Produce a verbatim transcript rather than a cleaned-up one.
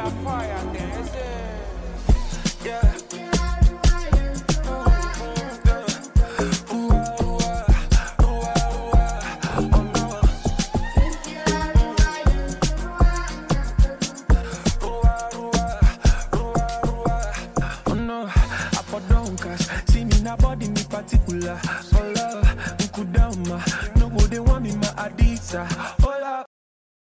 a fire, there's it. Yeah. Body me particular, for love, Nkudama. No go they want me my Adisa.